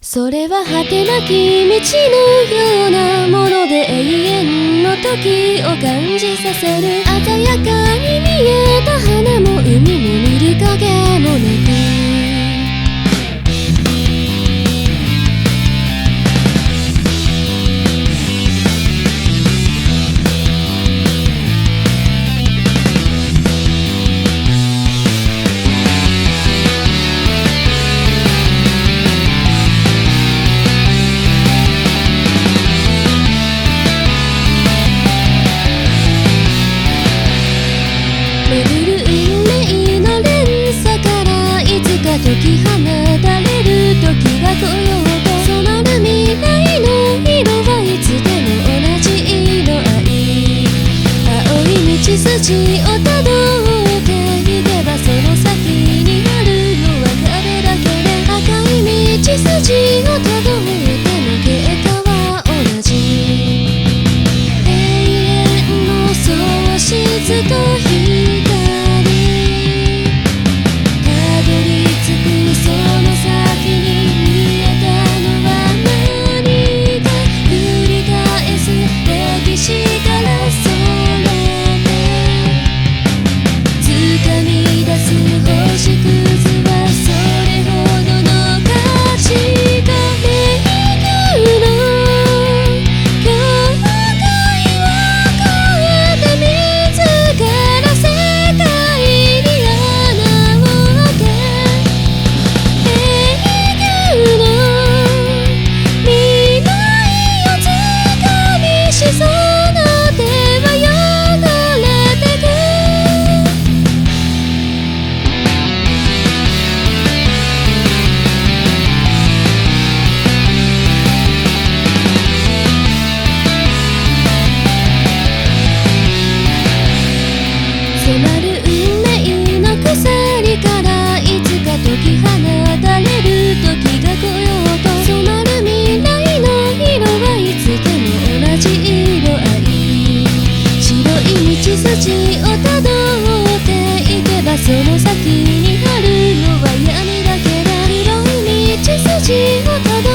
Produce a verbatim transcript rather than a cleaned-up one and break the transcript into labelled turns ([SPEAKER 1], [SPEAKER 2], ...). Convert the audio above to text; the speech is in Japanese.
[SPEAKER 1] それは果てなき道のようなもので永遠の時を感じさせる。鮮やかに見えた花も海も見る影もなく、解き放たれる時が来ようと、染まる未来の色はいつでも同じ色合い。青い道筋をたどっていけばその先にあるのは壁だけで、赤い道筋をたどっても結果は同じ。永遠の喪失と光、迫る運命の鎖からいつか解き放たれる時が来ようと、染まる未来の色はいつでも同じ色合い。白い道筋をたどっていけばその先にあるのは闇だけだ。黒い道筋をたど